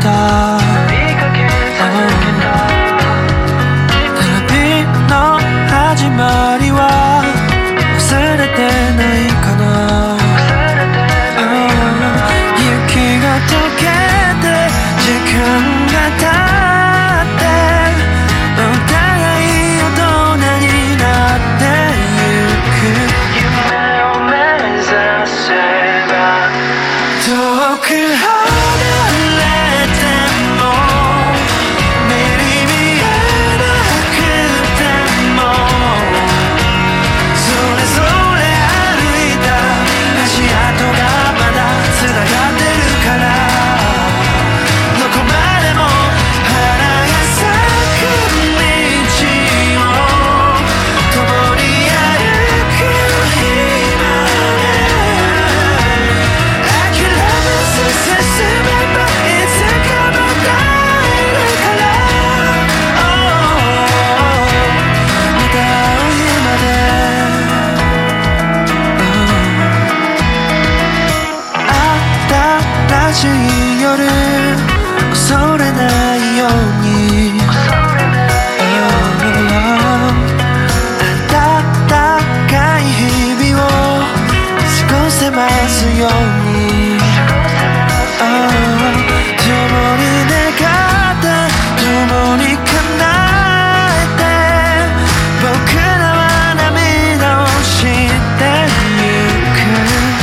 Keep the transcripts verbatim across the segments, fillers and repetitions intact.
た旅の始まりは忘れてないかな。雪が溶けて時間が経ってお互い大人になってゆく。夢を目指せば遠く離れても目に見えなくてもそれぞれ歩いた足跡がまだつながってるから、どこまでも花が咲く道を共に歩く今ね。諦めさせ進めばいつかまた会えるから、また会う日まで新しい夜恐れないように暖かい日々を過ごせますように。共に願って共に叶えて僕らは涙をしてゆく。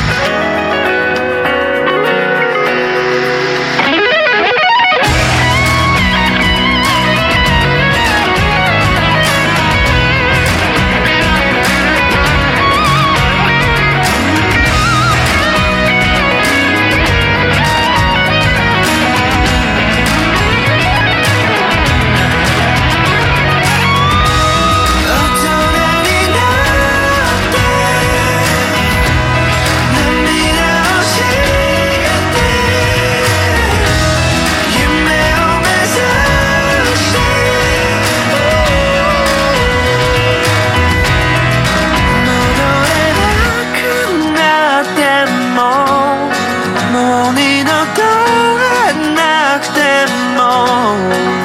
もう二度と会えなくても